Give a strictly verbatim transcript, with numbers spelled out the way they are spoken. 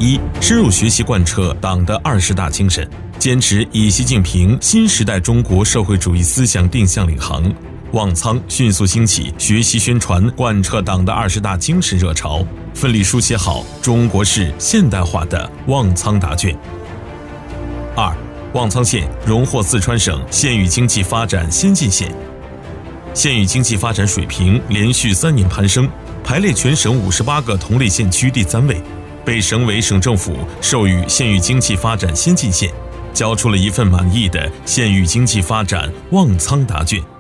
一，深入学习贯彻党的二十大精神，坚持以习近平新时代中国社会主义思想定向领航，旺仓迅速兴起学习宣传贯彻党的二十大精神热潮，奋力书写好中国式现代化的旺仓答卷。二，旺仓县荣获四川省县域经济发展先进县，县域经济发展水平连续三年攀升，排列全省五十八个同类县区第三位，被省委省政府授予县域经济发展先进县，交出了一份满意的县域经济发展旺仓答卷。